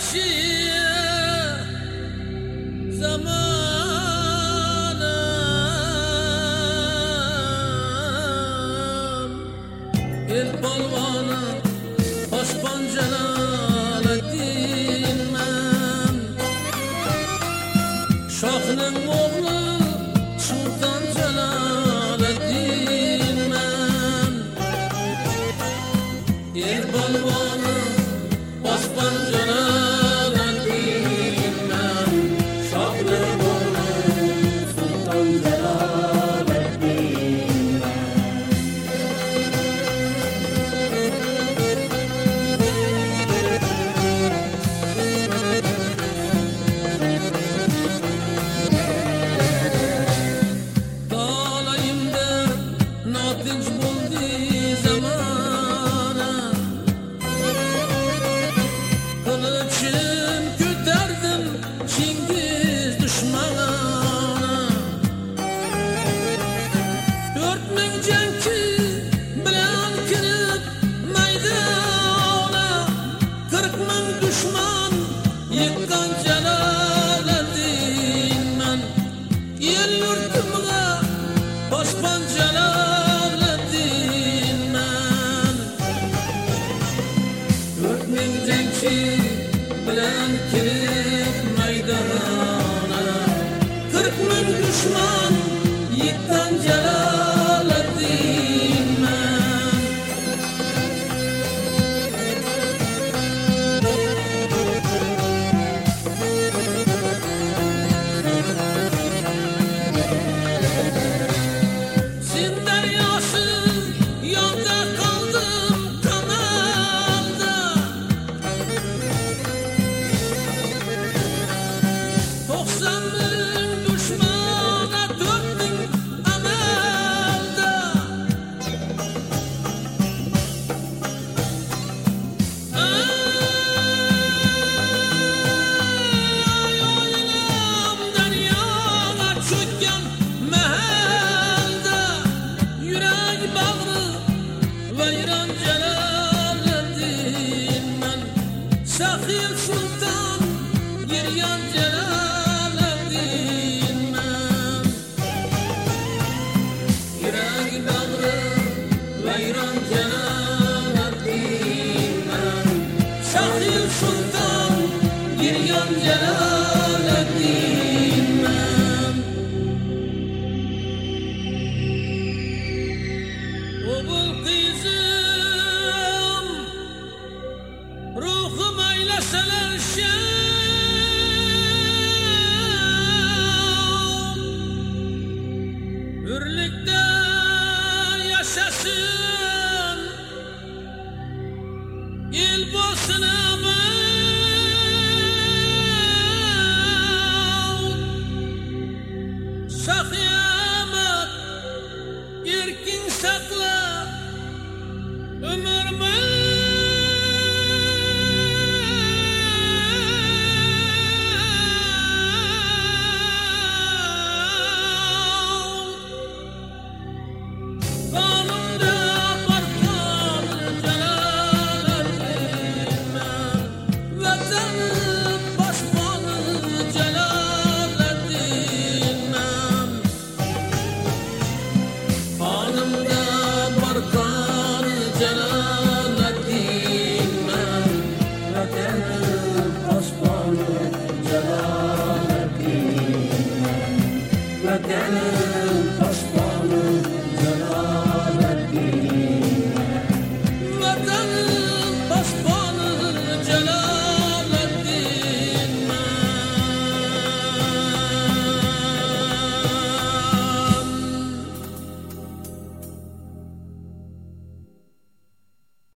zamanım el balvanı Osman Celaleddin men Şahının oğlu Sultan Celaleddin men el balvanı Osman Celaleddin men Şahının oğlu Sultan Celaleddin Dağlayımda natinç buldu zamana Kılıçım küterdim Çingiz düşmana 4000 cenki bilen kirip meydana 40.000 düşman yıkkan Celaleddin men El yurtumga Osman Celaleddin men 4000 cenki bilen kirip meydana 40.000 düşman yıkkan Celaleddin men Sin deryası yolda kaldım kanalda 90.000 düşmana 4.000 amelda Ay oynam deryaga çökken mehelde Yürek bağrı vayran Celaleddin men Sahil Sultan giryan Celaleddin men Yürek bağrı vayran Celaleddin men Sahil Sultan giryan Celaleddin men O kızım ruhum eyleseler şam Hürlükte yaşasın il bolsun aman Sahiyamet erkin sakla ömür